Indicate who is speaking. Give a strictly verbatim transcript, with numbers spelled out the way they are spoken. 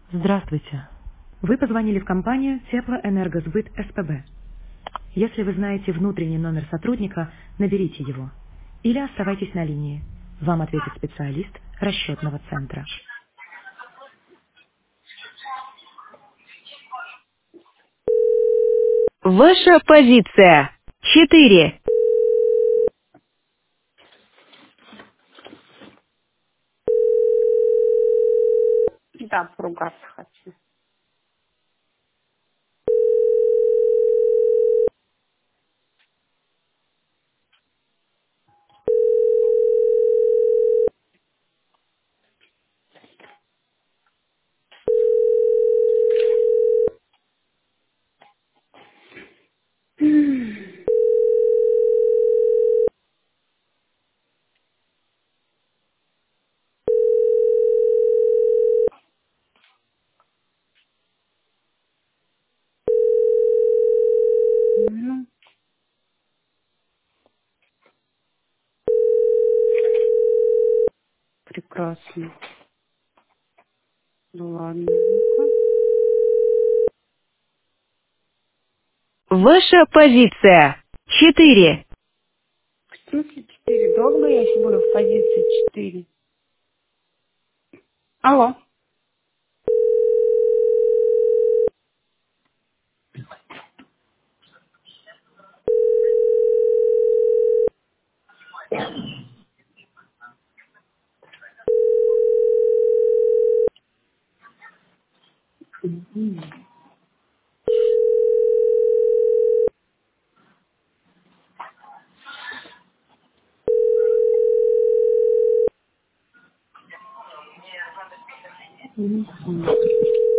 Speaker 1: Здравствуйте. Вы позвонили в компанию Теплоэнергосбыт СПБ. Если вы знаете внутренний номер сотрудника, наберите его. Или оставайтесь на линии. Вам ответит специалист расчетного центра. Ваша позиция. Четыре.
Speaker 2: Да, поругаться хочу. Ну, прекрасно. Ну ладно. Ну-ка.
Speaker 1: Ваша позиция. Четыре.
Speaker 2: В смысле четыре? Долго я еще буду в позиции четыре? Алло. Мгм. Мгм.